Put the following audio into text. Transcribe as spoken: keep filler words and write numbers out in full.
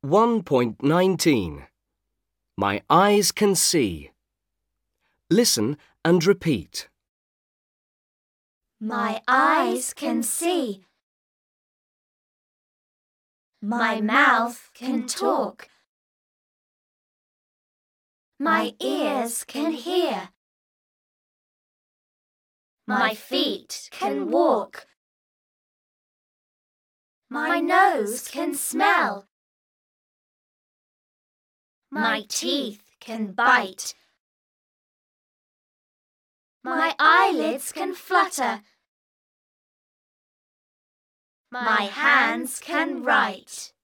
one point nineteen. My eyes can see. Listen and repeat. My eyes can see. My mouth can talk. My ears can hear. My feet can walk. My nose can smell. My teeth can bite. My eyelids can flutter. My hands can write.